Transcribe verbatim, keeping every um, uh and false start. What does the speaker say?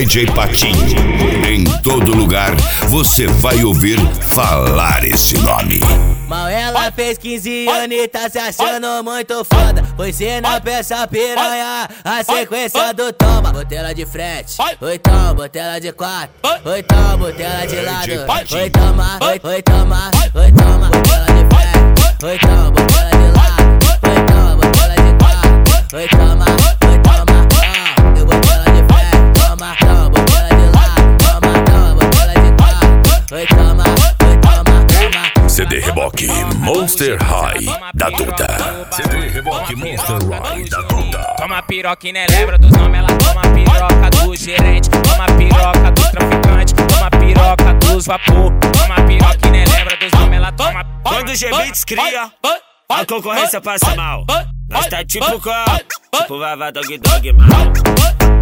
D J Patinho. Em todo lugar você vai ouvir falar esse nome. Mal ela fez quinze anos e tá se achando muito foda. Foi ser na peça piranha, a sequência do toma. Botei ela de frente, oi toma, botei ela de quatro, oi toma, botei ela de lado, oi toma, oi, oi toma, oi toma, botei ela de frente, oi toma, botei ela de lado, oi toma, botei ela de quatro, oi toma, oi toma, ah, eu botei ela de frente, toma, toma, botei ela de lado, toma, toma, botei ela de quatro, oi toma, oi toma, toma. C D Reboque Monster High da Duda. C D Reboque Monster High da Duda. Toma piroca e nem lembra dos nomes, ela toma piroca do gerente, toma piroca do traficante, toma piroca dos vapor, toma piroca e nem lembra dos nomes, ela toma. Quando o G-Beats cria, a concorrência passa mal. Nós tá tipo com, tipo Vavá Dog Dog mal.